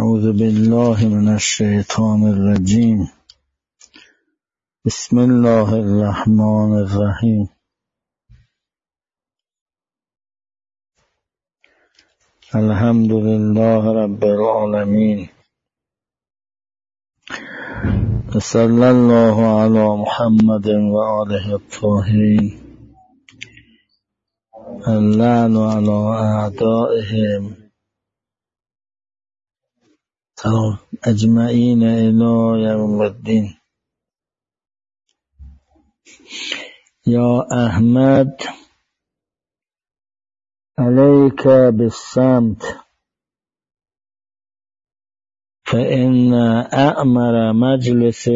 اعوذ بالله من الشیطان الرجیم. بسم الله الرحمن الرحیم. الحمد لله رب العالمین. صلی الله علی محمد و آله الطاهرین. اللعن علی اعدائهم اجمعین الی یوم الدین. یا احمد علیک بالصمت فإن اعمر مجلس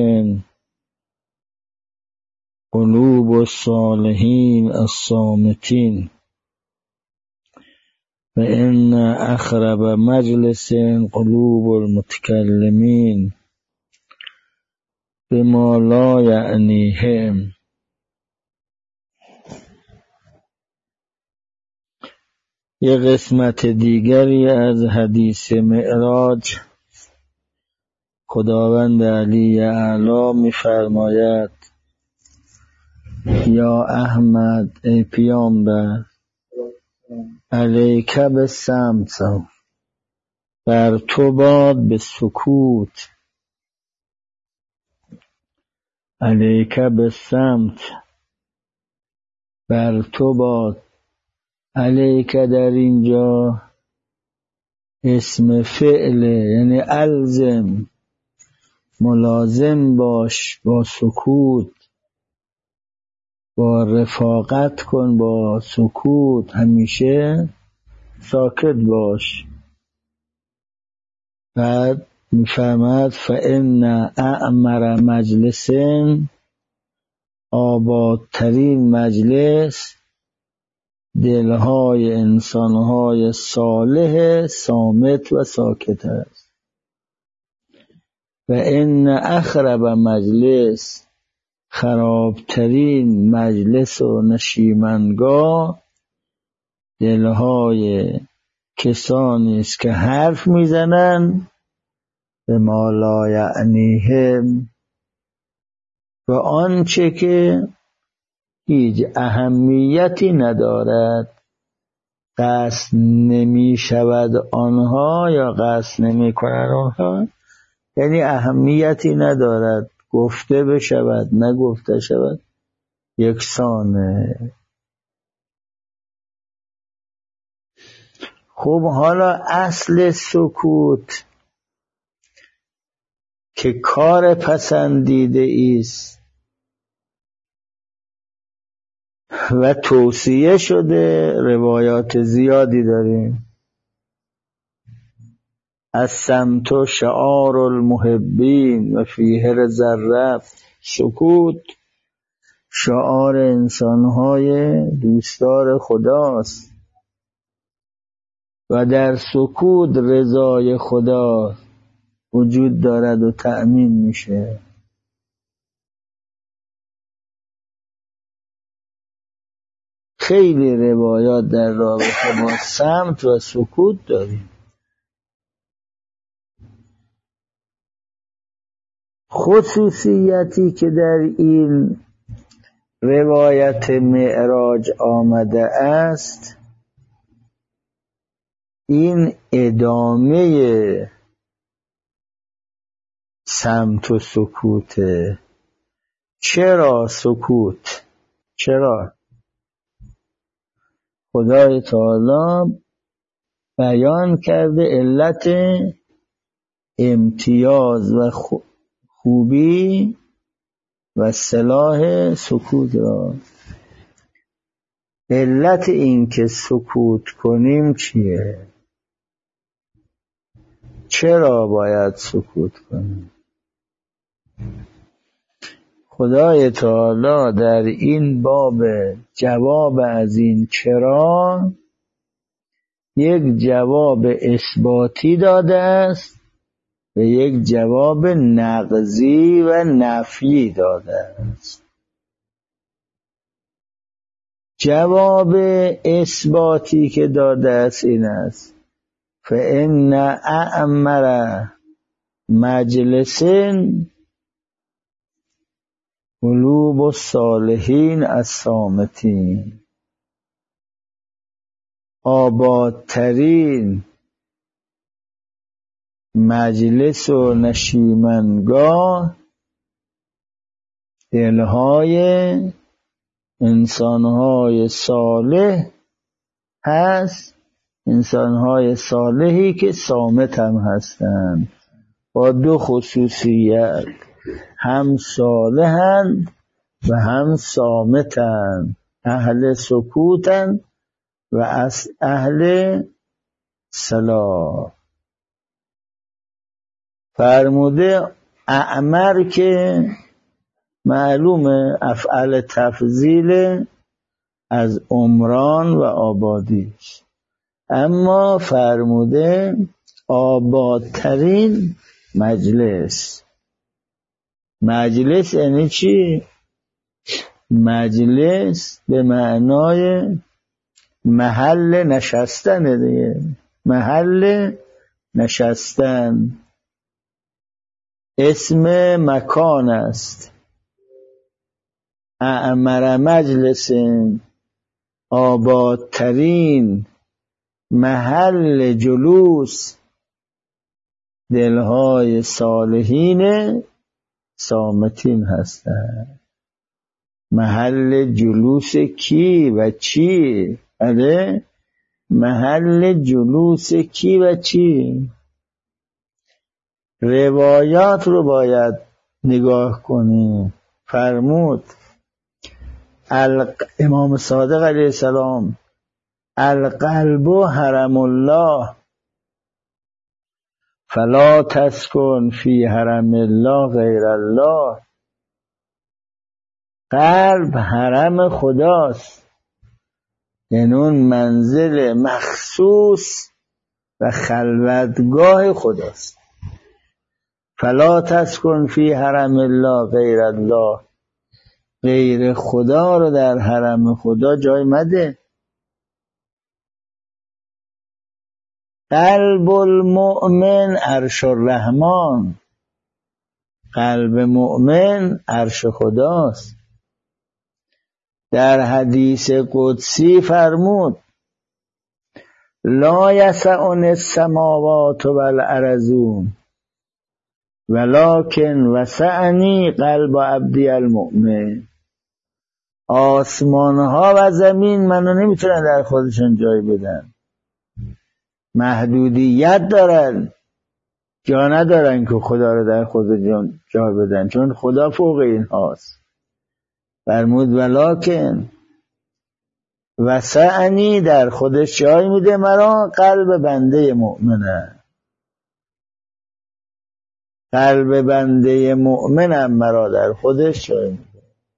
قلوب الصالحین الصامتین وإن أخرب مجلس قلوب المتكلمين بما لا يعنيهم. یه قسمت دیگری از حدیث معراج خداوند علی اعلی می‌فرماید: یا احمد، ای پیامبر، علیک بالصمت، بر تو باد به سکوت. علیک بالصمت، بر تو باد. علیک در اینجا اسم فعله، یعنی الزم، ملازم باش با سکوت، با رفاقت کن با سکوت، همیشه ساکت باش. بعد میفرماد فإن اعمر مجلس، آبادترین مجلس دلهای انسانهای صالح صامت و ساکت است. و ان اخرب مجلس، خرابترین مجلس و نشیمنگاه دلهای کسانی است که حرف میزنن به ما لا یعنیهم، و آنچه که هیچ اهمیتی ندارد، قصد نمی شود آنها یا قصد نمی کنند آنها، یعنی اهمیتی ندارد، گفته بشود نگفته شود یکسانه. خب حالا اصل سکوت که کار پسندیده است و توصیه شده، روایات زیادی داریم. الصمت شعار المحبین و فیه رزرف، سکوت شعار انسانهای دوستدار خداست و در سکوت رضای خدا وجود دارد و تأمین میشه. خیلی روایات در رابطه با صمت و سکوت داریم. خصوصیتی که در این روایت معراج آمده است، این ادامه صمت و سکوته. چرا سکوت؟ چرا؟ خدای تعالی بیان کرده علت امتیاز و خوبی و صلاح سکوت را. علت این که سکوت کنیم چیه؟ چرا باید سکوت کنیم؟ خدای تعالی در این باب جواب از این چرا یک جواب اثباتی داده است و یک جواب نقضی و نفی داده است. جواب اثباتی که داده است این است: فإن أعمر مجلس قلوب الصالحین الصامتین. آبادترین مجلس و نشیمنگاه دلهای انسانهای صالح هست، انسانهای صالحی که صامت هم هستند، با دو خصوصیت، هم صالحند و هم صامتند، اهل سکوتند و از اهل صلاح. فرموده اعمر که معلومه افعال تفضیل از عمران و آبادیش، اما فرموده آبادترین مجلس. مجلس یعنی چی؟ مجلس به معنای محل نشستن دیگه، محل نشستن، اسم مکان است. اعمر مجلس، آبادترین محل جلوس دلهای صالحین صامتین هستند. محل جلوس کی و چی؟ بله، محل جلوس کی و چی؟ روایات رو باید نگاه کنیم. فرمود امام صادق علیه السلام القلب حرم الله فلا تسکن فی حرم الله غیر الله. قلب حرم خداست، یعنی اون منزل مخصوص و خلوتگاه خداست. فلا تسکن فی حرم الله غیر الله، غیر خدا رو در حرم خدا جای مده. قلب المؤمن عرش الرحمن، قلب مؤمن عرش خداست. در حدیث قدسی فرمود لا یسعنی السماوات والارضون ولکن وسعنی قلب عبدی المؤمن. آسمان ها و زمین منو نمیتونن در خودشون جای بدن، محدودیت دارن، جا ندارن که خدا رو در خودشون جا بدن، چون خدا فوق این هاست. فرمود ولکن وسعنی، در خودش جای میده مرا قلب بنده مؤمنه، قلب بنده مؤمنم مرا در خودش جای میده.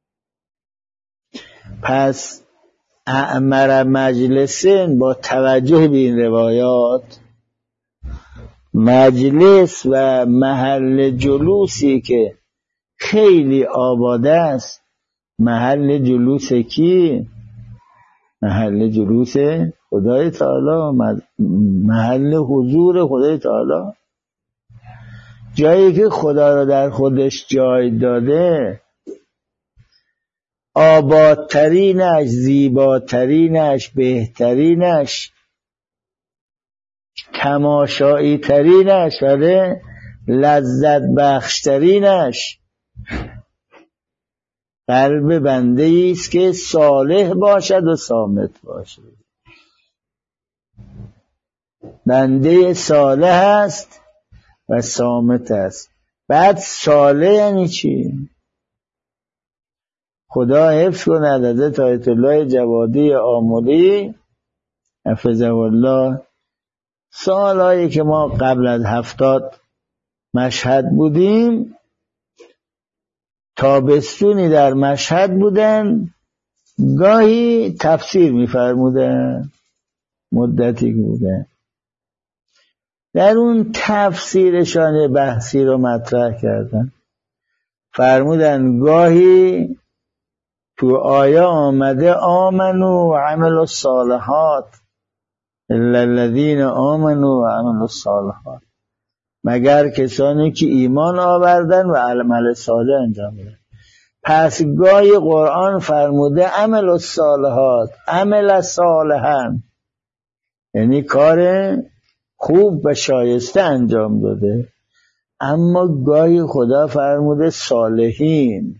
پس اعمر مجلسین با توجه به این روایات، مجلس و محل جلوسی که خیلی آباده است. محل جلوس کی؟ محل جلوس خدای تعالی، محل حضور خدای تعالی، جایی که خدا را در خودش جای داده. آبادترینش، زیباترینش، بهترینش، تماشایی ترینش، لذت بخشترینش قلب بنده است که صالح باشد و صامت باشد. بنده صالح است و صامت است. بعد صالح یعنی چی؟ خدا حفظ کند حضرت آیت الله جوادی آملی حفظه الله، سالهایی که ما قبل از 70 مشهد بودیم، تابستونی در مشهد بودن، گاهی تفسیر می‌فرمودن، مدتی بودن. در اون تفسیرشان بحثی رو مطرح کردن، فرمودن گاهی تو آیه آمده آمنو و عملوا الصالحات، الا الذین آمنوا و عملوا الصالحات، مگر کسانی که ایمان آوردن و عمل صالح انجام دادن. پس گاهی قرآن فرموده عمل الصالحات، عمل صالحا، یعنی کار خوب و شایسته انجام داده. اما گاهی خدا فرموده صالحین.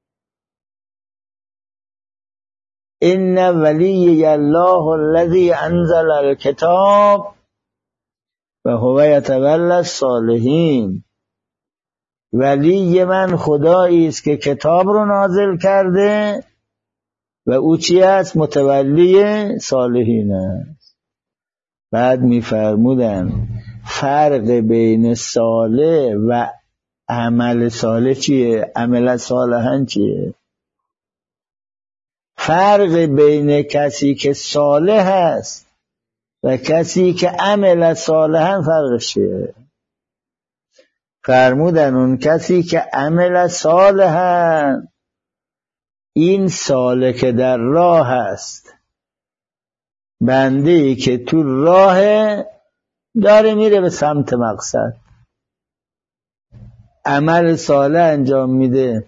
ان ولی الله الذی انزل الکتاب و هو یتولی الصالحین. ولی من خدایی است که کتاب رو نازل کرده و او چی است؟ متولی صالحین است. بعد می‌فرمودن فرق بین صالح و عمل صالح چیه؟ عمل صالحا چیه؟ فرق بین کسی که صالح است و کسی که عمل صالحا فرقش چیه؟ فرمودن اون کسی که عمل صالحا، این سالک در راه است، بنده‌ای که تو راه داره میره به سمت مقصد، عمل صالح انجام میده،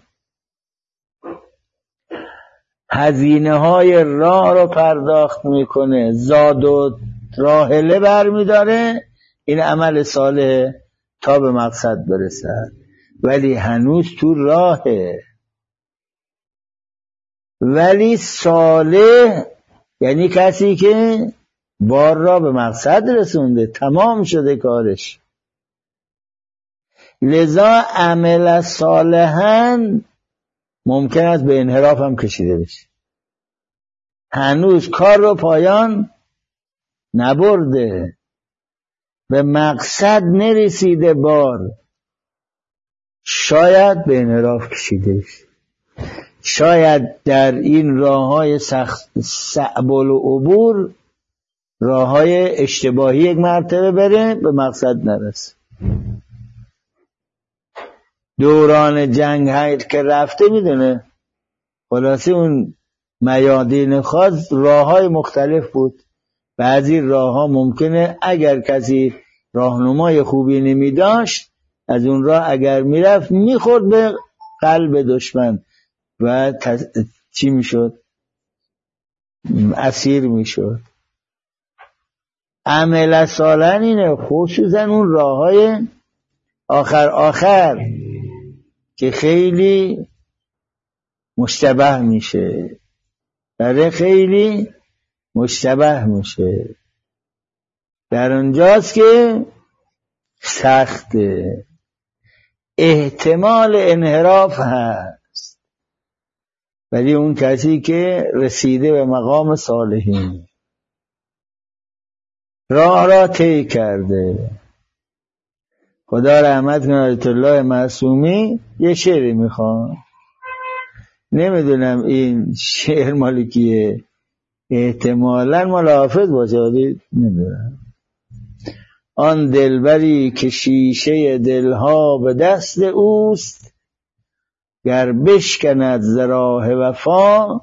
هزینه های راه رو پرداخت میکنه، زاد و راحله برمیداره، این عمل صالح تا به مقصد برسد، ولی هنوز تو راهه. ولی صالح یعنی کسی که بار را به مقصد رسونده، تمام شده کارش. لذا عمل صالحاً ممکن است به انحراف هم کشیده بشه، هنوز کار رو پایان نبرده، به مقصد نرسیده، بار شاید به انحراف کشیده بشه، شاید در این راه‌های صعب العبور، راه‌های اشتباهی یک مرتبه بره، به مقصد نرسه. دوران جنگ که رفته میدونه، خلاصه اون میادین خاص راه‌های مختلف بود. بعضی راه‌ها ممکنه اگر کسی راهنمای خوبی نمیداشت، از اون راه اگر میرفت میخورد به قلب دشمن و چی میشد؟ اسیر میشد. عمل صالح اینه، خصوصا اون راه‌های آخر که خیلی مشتبه میشه، برای خیلی مشتبه میشه، در اونجاست که سخته، احتمال انحراف هست. ولی اون کسی که رسیده به مقام صالحین، راه را طی کرده. خدا رحمت کنه آیت الله معصومی یه شعری میخوان، نمیدونم این شعر مال کیه، احتمالاً مال حافظ باشه، ولی نمیدونم. آن دلبری که شیشه دلها به دست اوست، گر بشکند ز راه وفا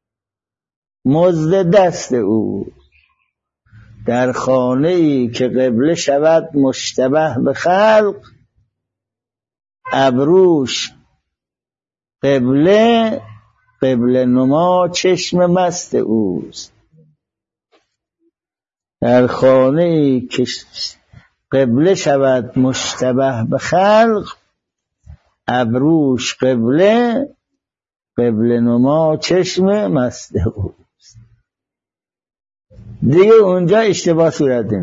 مزد دست او. در خانه‌ای که قبله شود مشتبه به خلق، ابروش قبله نما چشم مست اوست. در خانه‌ای که قبله شود مشتبه به خلق، ابروش قبله نما چشم مست اوست. دیگه اونجا اشتباه صورت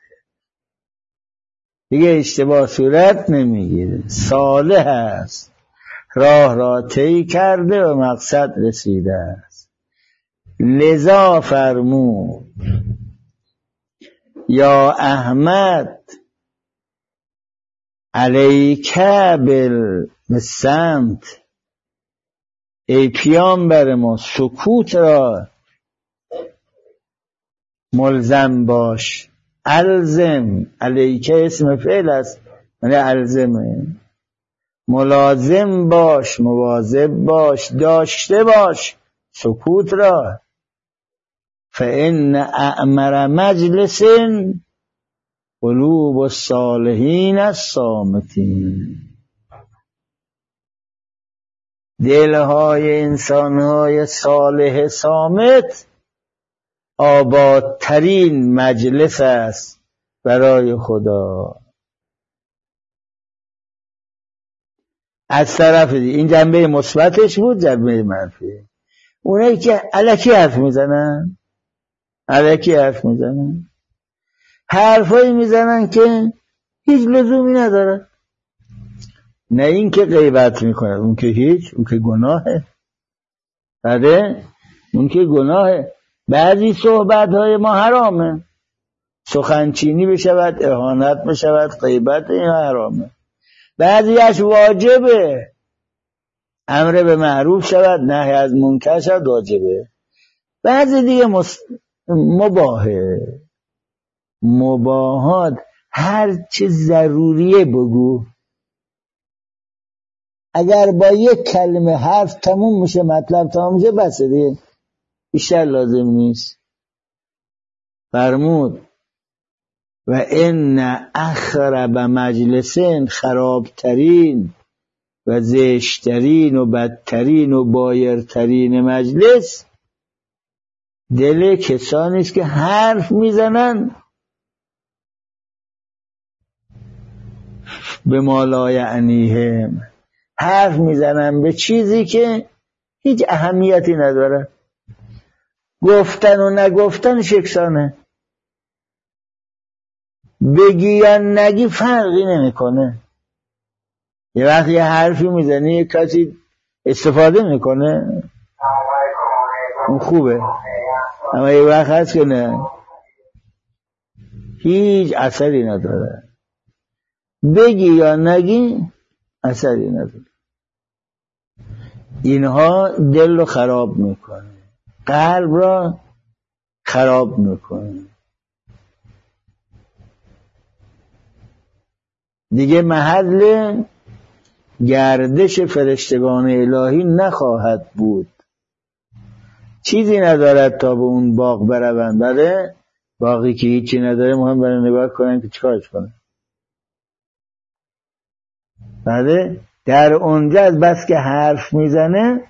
نمیگیره، صالح است، راه را طی کرده و مقصد رسیده است. لذا فرمود یا احمد علیک بالصمت، ای پیامبر ما سکوت را ملزم باش. الزم، علیک اسم فعل است، یعنی الزمه، ملازم باش، مواظب باش، داشته باش سکوت را. فإن اعمر مجلس قلوب الصالحین الصامتین. دلهای انسانهای صالح صامت آبادترین مجلس است برای خدا. از طرف این جنبه مثبتش بود، جنبه منفی اونایی که الکی حرف میزنن، حرفایی میزنن که هیچ لزومی نداره. نه این که غیبت میکنه، اون که هیچ، اون که گناهه. بله اون که گناهه. بعضی صحبتهای ما حرامه، سخنچینی بشود، اهانت بشود، غیبت، این حرامه. بعضیش واجبه، امر به معروف شود، نهی از منکر شود، واجبه. بعضی دیگه مباهه. مباهات هر چه ضروریه بگو. اگر با یک کلمه حرف تموم میشه، مطلب تموم میشه، بسه دیگه، بیشتر لازم نیست. فرمود و ان اخرب مجلسین، خرابترین و زشترین و بدترین و بایرترین مجلس دل کسانی است که حرف میزنن به ما لا یعنیهم، حرف میزنن به چیزی که هیچ اهمیتی نداره. گفتن و نگفتن یکسانه، بگی یا نگی فرقی نمیکنه. یه وقت یه حرفی میزنی، یه کسی استفاده میکنه، اون خوبه، اما یه وقت هست که نه، هیچ اثری نداره. بگی یا نگی اثری نداره. اینها دل رو خراب میکنه، قلب را خراب میکنه. دیگه محل گردش فرشتگان الهی نخواهد بود. چیزی ندارد تا به اون باغ بروند. بله باقی که هیچی نداره، مهم برای نگاه کنن که چیکارش کنن. بله در اونجا از بس که حرف میزنه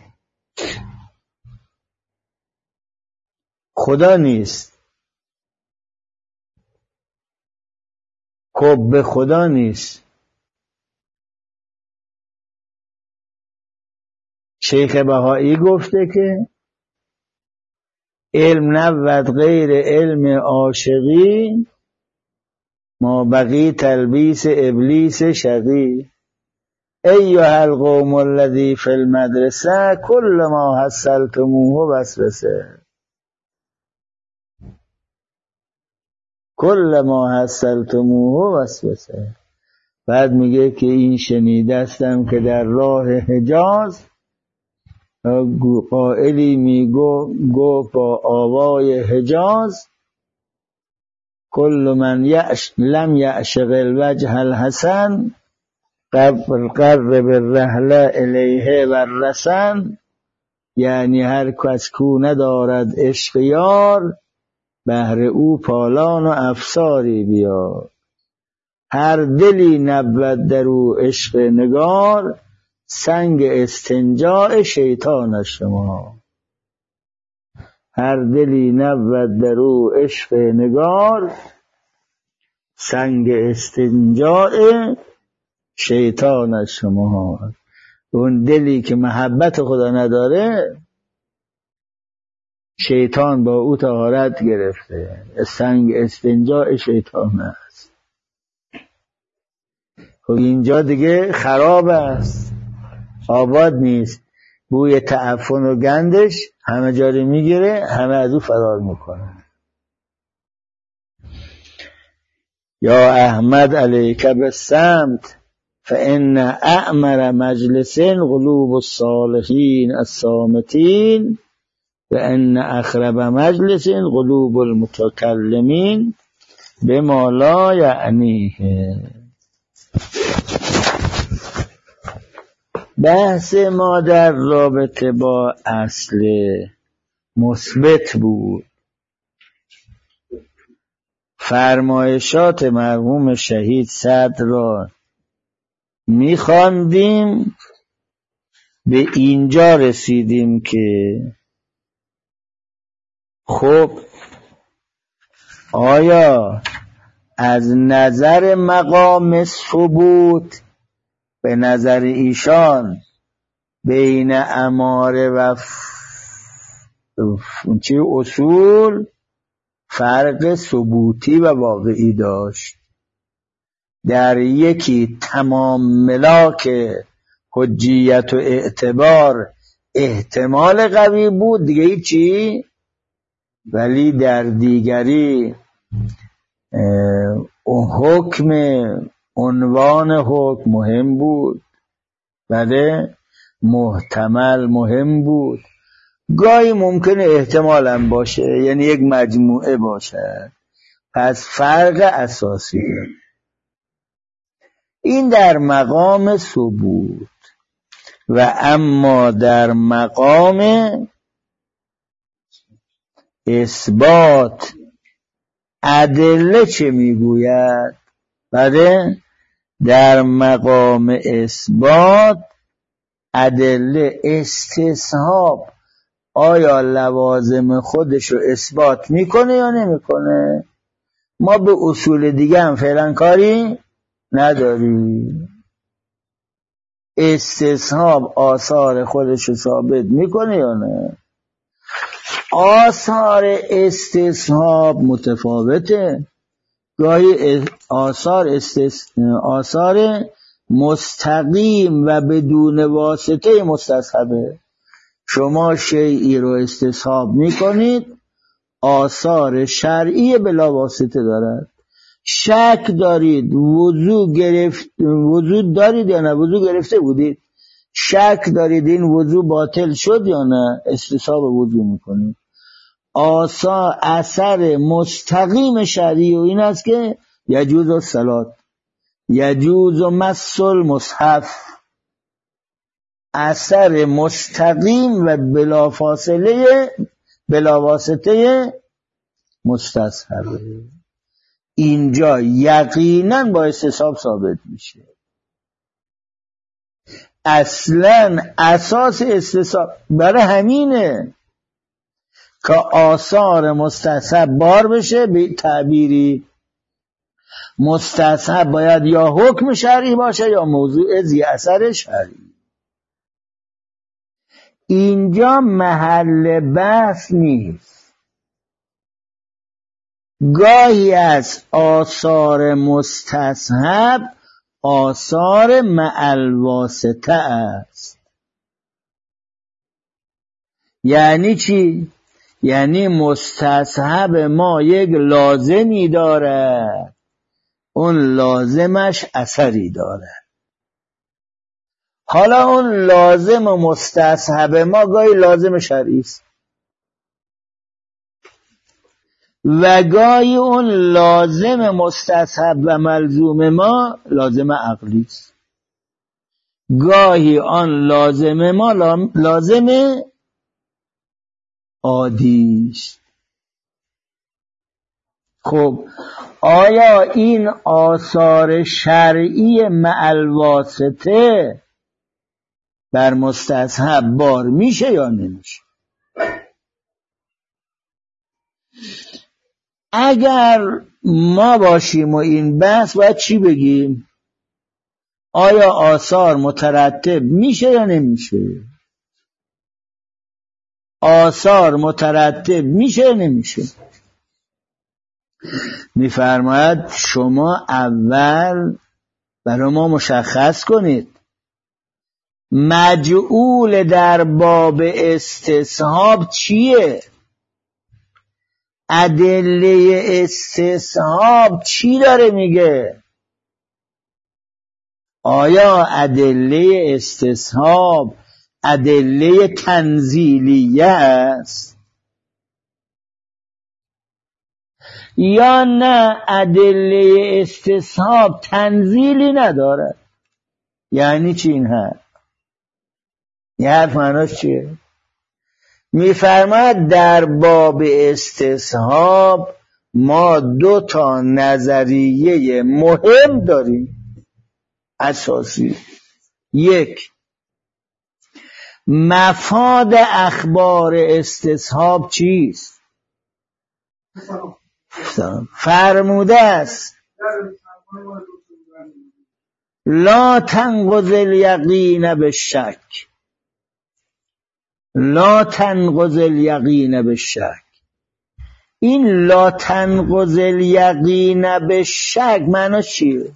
خدا نیست، به خدا نیست. شیخ بهایی گفته که علم نبود غیر علم عاشقی، ما بقی تلبیس ابلیس شقی. ایها القوم الذی فی المدرسه کل ما حصلتموه وسوسه، کل ما حصلتموه وسوسه. بعد میگه که این شنیدستم که در راه حجاز قائلی میگو با آوای حجاز، کل من لم یعشق الوجه الحسن قرب الرحل الیه والرسن. یعنی هر کس کو ندارد عشق یار، بهر او پالان و افساری بیار. هر دلی نبود در او عشق نگار، سنگ استنجاء شیطان شما. هر دلی نبود در او عشق نگار، سنگ استنجاء شیطان شما. اون دلی که محبت خدا نداره، شیطان با او طهارت گرفته، سنگ استنجاء شیطان است. خب اینجا دیگه خراب است، آباد نیست. بوی تعفن و گندش همه جاری میگیره، همه از او فرار میکنه. یا احمد علیک بالصمت فان اعمر مجلس قلوب الصالحین الصامتین وان اخرب مجلس قلوب المتکلمین بما لا یعنیه. بحث ما در رابطه با اصل مثبت بود فرمایشات مرحوم شهید صدر را می‌خواندیم، به اینجا رسیدیم که خب آیا از نظر مقام ثبوت به نظر ایشان بین اماره و اصول فرق ثبوتی و واقعی داشت؟ در یکی تمام ملاک حجیت و اعتبار احتمال قوی بود، دیگه هیچی، ولی در دیگری حکم، عنوان حکم مهم بود، بله محتمل مهم بود، گاهی ممکنه احتمال هم باشه، یعنی یک مجموعه باشه. پس فرق اساسی این در مقام ثبوت. و اما در مقام اثبات ادله چه میگوید؟ بله در مقام اثبات ادله استصحاب آیا لوازم خودش رو اثبات میکنه یا نمیکنه؟ ما به اصول دیگه هم فعلا کاری نداریم. استصحاب آثار خودش رو ثابت میکنه یا نه؟ آثار استصحاب متفاوته، گاهی آثار مستقیم و بدون واسطه مستصحبه. شما شیئی رو استصحاب میکنید، آثار شرعی بلا واسطه دارد. شک دارید وضو دارید یا نه، وضو گرفته بودید، شک دارید این وضو باطل شد یا نه، استصحاب وضو میکنید. آثار اثر مستقیم شرعی و این است که یجوز الصلات، یجوز مس المصحف، اثر مستقیم و بلا واسطه مستصحبه. اینجا یقینا با استصحاب ثابت میشه. اصلا اساس استصحاب برای همینه که آثار مستصحب بار بشه. به تعبیری مستصحب باید یا حکم شرعی باشه یا موضوع ذی اثر شرعی. اینجا محل بحث نیست. گاهی از آثار مستصحب آثار مع‌الواسطه است. یعنی چی؟ یعنی مستصحب ما یک لازمی داره، اون لازمش اثری داره. حالا اون لازم و مستصحب ما گاهی لازم شرعی است و گاهی اون لازم مستصحب و ملزوم ما لازم عقلی است. گاهی آن لازم ما لازم عادی است. خب آیا این آثار شرعی مع‌الواسطه بر مستصحب بار میشه یا نمیشه؟ اگر ما باشیم و این بحث باید چی بگیم؟ آیا آثار مترتب میشه یا نمیشه؟ آثار مترتب میشه یا نمیشه؟ میفرماید شما اول برای ما مشخص کنید مجعول در باب استصحاب چیه؟ ادله استصحاب چی داره میگه؟ آیا ادله استصحاب ادله تنزیلیه است یا نه ادله استصحاب تنزیلی نداره؟ یعنی چی این حرف؟ این حرف معناش چیه؟ میفرماید در باب استصحاب ما 2 نظریه مهم داریم اساسی. 1، مفاد اخبار استصحاب چیست؟ فرموده است لا تنقض الیقین بالشک، لا تنقض الیقین بالشک. این لا تنقض الیقین بالشک معناش چیه؟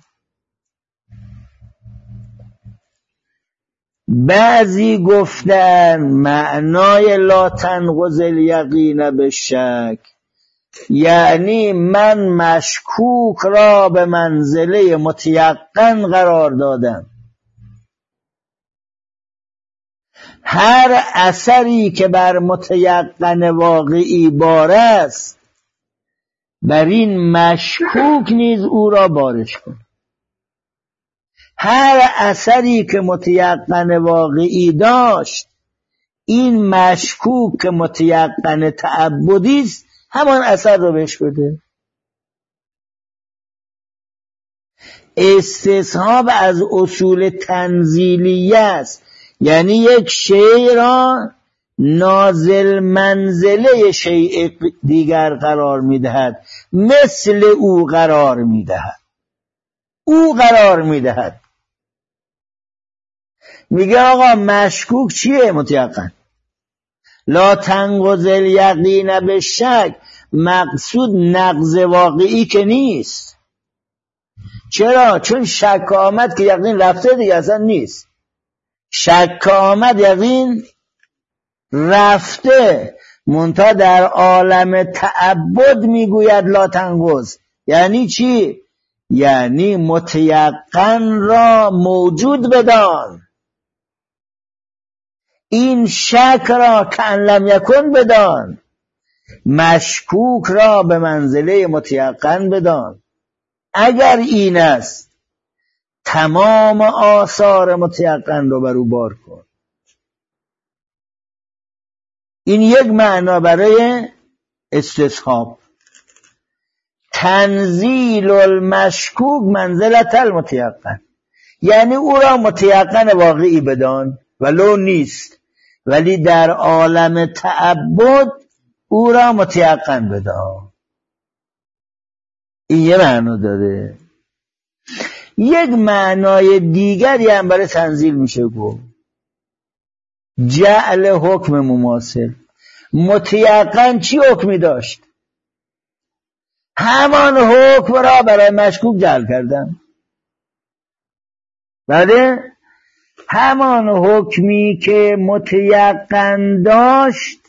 بعضی گفتن معنای لا تنقض الیقین بالشک یعنی من مشکوک را به منزله متیقن قرار دادم. هر اثری که بر متیقن واقعی بار است بر این مشکوک نیز او را بارش کن. هر اثری که متیقن واقعی داشت این مشکوک که متیقن تعبدی است همان اثر رو بهش بده. استصحاب از اصول تنزیلیه است، یعنی یک شیء را نازل منزله شیء دیگر قرار میدهد، مثل او قرار میدهد. او قرار میدهد. میگه آقا مشکوک چیه؟ متیقن. لا تنقض الیقین بالشک، مقصود نقض واقعی که نیست. چرا؟ چون شک آمد که یقین رفته دیگه اصلا نیست. شک آمد یقین رفته. منتها در عالم تعبد میگوید لا تنقض، یعنی چی؟ یعنی متیقن را موجود بدان، این شک را کأن لم یکن بدان، مشکوک را به منزله متیقن بدان. اگر این است تمام آثار متیقن رو بر او بار کن. این یک معنا برای استصحاب. تنزیل المشکوک منزلت المتیقن، یعنی او را متیقن واقعی بدان ولو نیست، ولی در عالم تعبد او را متیقن بدان. این یه معنا داره. یک معنای دیگری هم برای تنزیل میشه گفت جعل حکم مماثل. متیقن چی حکمی داشت؟ همان حکم را برای مشکوک جعل کردن. بله، همان حکمی که متیقن داشت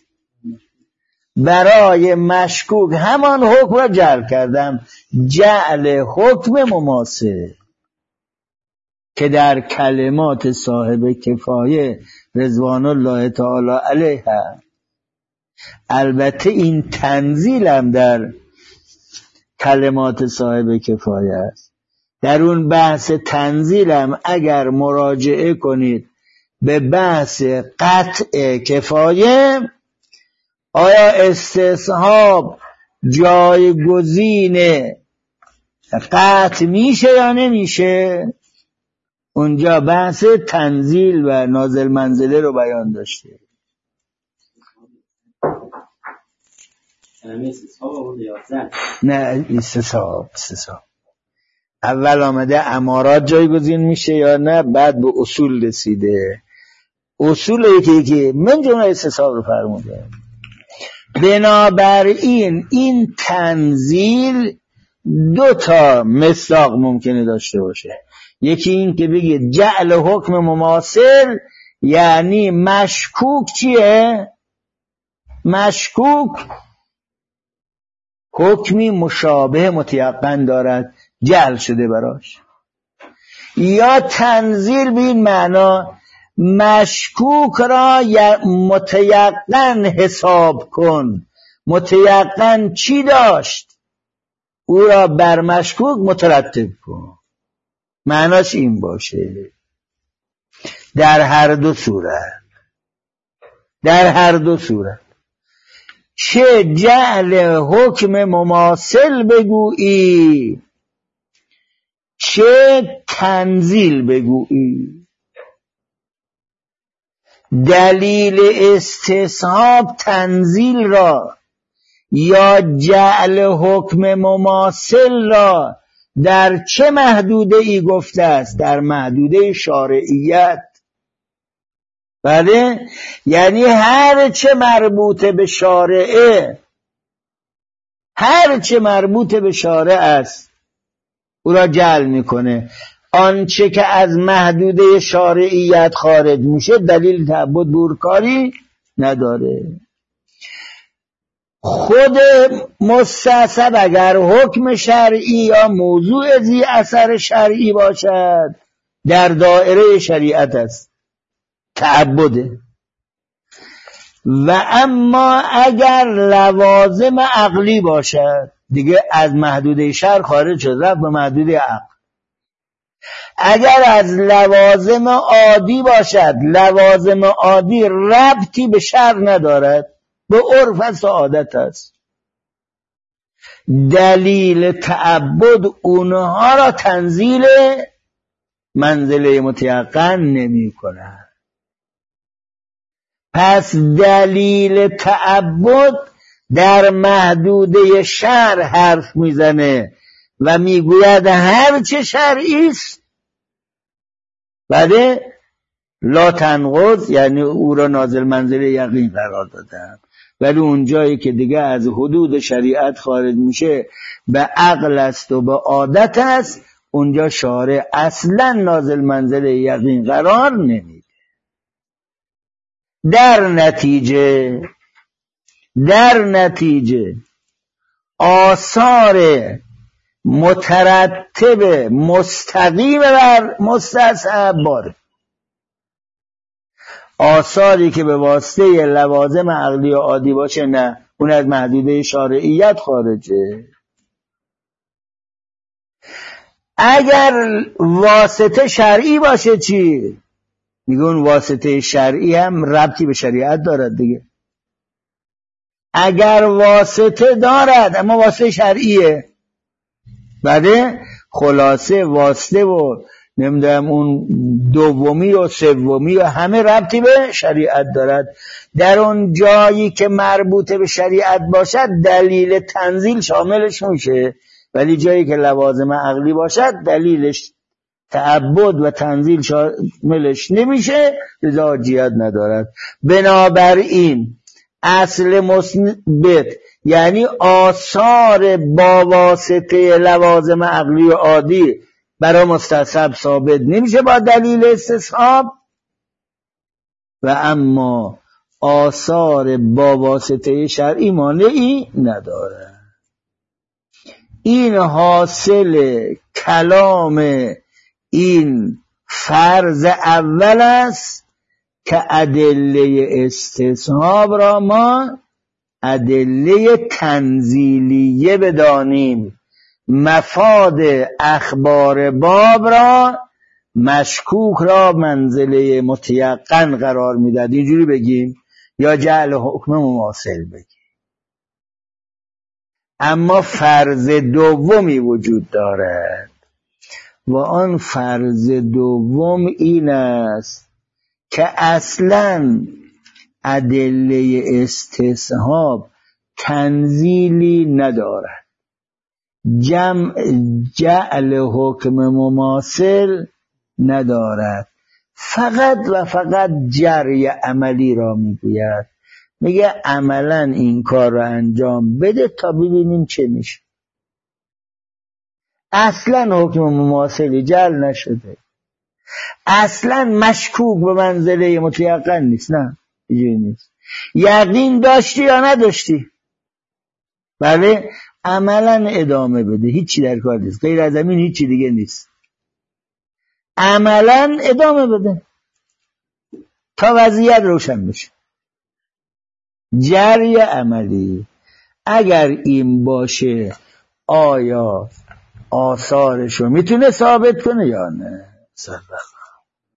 برای مشکوک همان حکم را جعل کردم. جعل حکم مماثل که در کلمات صاحب کفایه رضوان الله تعالی علیه. البته این تنزیل هم در کلمات صاحب کفایه است. در اون بحث تنزیل هم اگر مراجعه کنید به بحث قطع کفایه، آیا استصحاب جایگزین قطع میشه یا نمیشه، اونجا بحث تنزیل و نازل منزله رو بیان داشته. نه استصحاب اول آمده امارات جایگزین میشه یا نه، بعد به اصول رسیده. اصول یکی من جمله استصحاب رو فرموده. بنابراین این تنزیل 2 مصداق ممکنه داشته باشه. یکی این که بگید جعل حکم مماثل، یعنی مشکوک چیه؟ مشکوک حکمی مشابه متیقن دارد، جعل شده براش. یا تنزیل به این معنا مشکوک را متیقن حساب کن. متیقن چی داشت؟ او را بر مشکوک مترتب کن. معناش این باشه. در هر دو صورت چه جعل حکم مماثل بگویی چه تنزیل بگویی. دلیل استصحاب تنزیل را یا جعل حکم مماثل را در چه محدوده ای گفته است؟ در محدوده شارعیت. بله، یعنی هر چه مربوط به شارعه، هر چه مربوط به شارع است او را جعل میکنه. آنچه که از محدوده شارعیت خارج میشه دلیل تعبد بورکاری نداره. خود مستصحب اگر حکم شرعی یا موضوع ذی اثر شرعی باشد در دایره شریعت است، تعبده. و اما اگر لوازم عقلی باشد دیگه از محدوده شرع خارج شد، رفت به محدوده عقل. اگر از لوازم عادی باشد، لوازم عادی ربطی به شرع ندارد، به عرف است و عادت است، دلیل تعبد اونها را تنزیل منزله متیقن نمی کند. پس دلیل تعبد در محدوده شرع حرف میزنه و میگوید هر چه شرعی است بله لا تنقض، یعنی او را نازل منزله یقین قرار دادم. ولی اون جایی که دیگه از حدود شریعت خارج میشه به عقل است و به عادت است، اونجا شارع اصلا نازل منزله یقین قرار نمیده. در نتیجه آثار مترتب مستقیم بر مستصحب باره. آثاری که به واسطه لوازم عقلی و عادی باشه نه، اون از محدوده شارعیت خارجه. اگر واسطه شرعی باشه چی؟ میگه اون واسطه شرعی هم ربطی به شریعت دارد دیگه. اگر واسطه دارد اما واسطه شرعیه، بعده خلاصه واسطه و نمیدونم اون دومی و سومی و همه ربطی به شریعت دارد. در اون جایی که مربوط به شریعت باشد دلیل تنزیل شاملش میشه، ولی جایی که لوازم عقلی باشد دلیلش تعبد و تنزیل شاملش نمیشه، لذا حجیت ندارد. بنابراین اصل مثبت یعنی آثار با واسطه لوازم عقلی و عادی برای مستصحب ثابت نمیشه با دلیل استصحاب، و اما آثار با واسطه شرعی مانعی نداره. این حاصل کلام این فرض اول است که ادله استصحاب را ما ادله تنزیلیه بدانیم، مفاد اخبار باب را مشکوک را منزله متیقن قرار میداد، اینجوری بگیم، یا جعل حکم مماثل بگیم. اما فرض دومی وجود دارد و آن فرض دوم این است که اصلاً ادله استصحاب تنزیلی ندارد، جعل حکم مماثل ندارد، فقط و فقط جری عملی را میگوید. میگه عملا این کار را انجام بده تا ببینیم چه میشه. اصلا حکم مماثلی جعل نشده، اصلا مشکوک به منزله متیقن نیست، نه اینجوری نیست. یقین داشتی یا نداشتی بله عملا ادامه بده، هیچی در کار نیست، غیر از همین هیچی دیگه نیست. عملا ادامه بده تا وضعیت روشن بشه. جری عملی اگر این باشه آیا آثارشو میتونه ثابت کنه یا نه؟ صدق